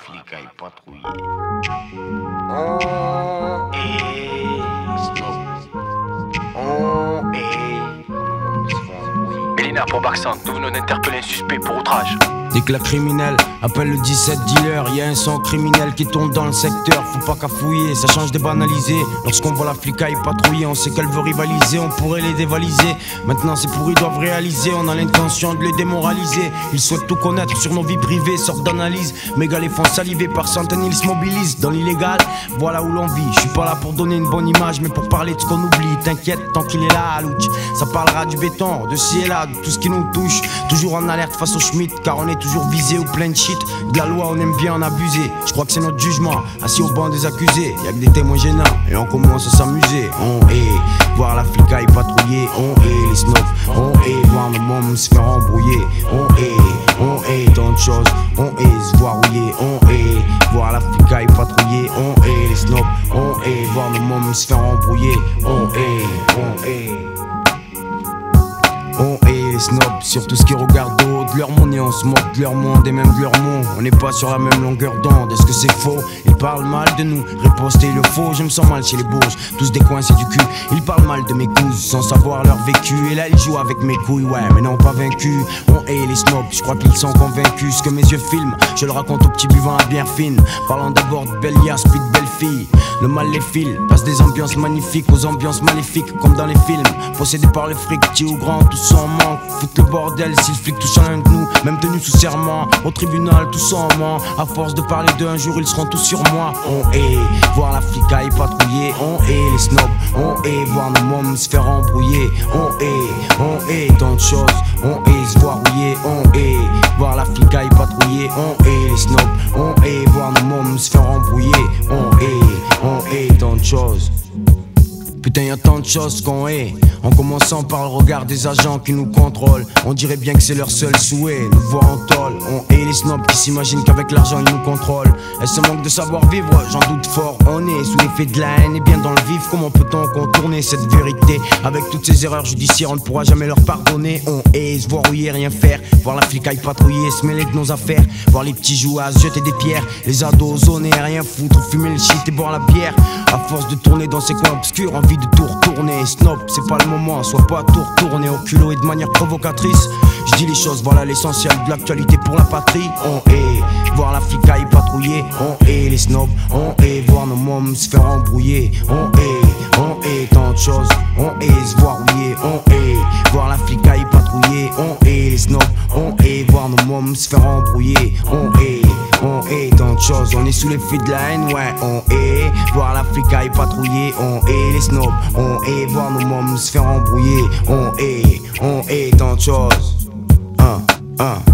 flicaille patrouiller. On est stop. On est. Mélina pour Barxan, nous venons d'interpeller un suspect pour outrage. Dès que la criminelle appelle le 17 dealer, y'a un son criminel qui tourne dans le secteur. Faut pas cafouiller, ça change de banaliser. Lorsqu'on voit la flicaille patrouiller, on sait qu'elle veut rivaliser, on pourrait les dévaliser. Maintenant c'est pour ils doivent réaliser, on a l'intention de les démoraliser. Ils souhaitent tout connaître sur nos vies privées, sorte d'analyse. Méga les font saliver par centaines, ils se mobilisent. Dans l'illégal, voilà où l'on vit. Je suis pas là pour donner une bonne image, mais pour parler de ce qu'on oublie. T'inquiète, tant qu'il est là, Louch. Ça parlera du béton, de ci et là, de tout ce qui nous touche. Toujours en alerte face au Schmitt, car on est toujours visé ou plein de shit. De la loi on aime bien en abuser. Je crois que c'est notre jugement, assis au banc des accusés. Y'a que des témoins gênants et on commence à s'amuser. On est voir la flicaille patrouiller. On est les snobs. On est voir nos mômes se faire embrouiller. On est tant de choses. On est se voir rouiller. On est voir la flicaille patrouiller. On est les snobs. On est voir nos mômes se faire embrouiller. On est les snobs, sur tout ce qui regarde au haut de leur monnaie. On se moque de leur monde et même de leurs mots. On n'est pas sur la même longueur d'onde, est-ce que c'est faux? Ils parlent mal de nous, riposter le faux. Je me sens mal chez les bourges, tous décoincés du cul. Ils parlent mal de mes cousins sans savoir leur vécu. Et là ils jouent avec mes couilles, ouais mais non pas vaincus. On est les snobs, je crois qu'ils sont convaincus. Ce que mes yeux filment, je le raconte aux petits buvants à bière fine. Parlant d'abord de belles liasses puis de belles filles. Le mal les file, passe des ambiances magnifiques aux ambiances maléfiques comme dans les films. Possédés par le fric, petit ou grand, tous en manque. Foutent le bordel si le flic touche à l'un de nous. Même tenus sous serment, au tribunal tous en ment. À force de parler d'eux un jour ils seront tous sur moi. On est voir la flicaille patrouiller. On est les snobs. On est voir nos mômes se faire embrouiller. On est tant de choses. On est se voir rouiller. On est voir la flicaille patrouiller. On est les snobs. On est voir nos mômes se faire embrouiller. On est tant de choses. Putain y'a tant de choses qu'on est. En commençant par le regard des agents qui nous contrôlent. On dirait bien que c'est leur seul souhait, nous voir en tôle. On est les snobs qui s'imaginent qu'avec l'argent ils nous contrôlent. Est-ce un manque de savoir-vivre? J'en doute fort. On est sous l'effet de la haine et bien dans le vif. Comment peut-on contourner cette vérité? Avec toutes ces erreurs judiciaires on ne pourra jamais leur pardonner. On est se voir rouiller, rien faire. Voir la flicaille patrouiller, se mêler de nos affaires. Voir les petits jouer à se jeter des pierres. Les ados zoner, rien foutre, fumer le shit et boire la bière. À force de tourner dans ces coins obscurs, envie de tout retourner. Snob, c'est pas le moment, soit pas tout retourner au culot et de manière provocatrice. Je dis les choses, voilà l'essentiel de l'actualité pour la patrie. On est voir la flicaille patrouiller. On est les snobs. On est voir nos mômes se faire embrouiller. On est tant de choses. On est se voir rouiller. On est voir la flicaille patrouiller. On est les snobs. On est voir nos mômes se faire embrouiller. On est tant de choses. On est sous l'effet de la haine, ouais. On est voir la flicaille patrouiller. On est les snobs. On est voir nos mômes se faire embrouiller. On est tant de choses.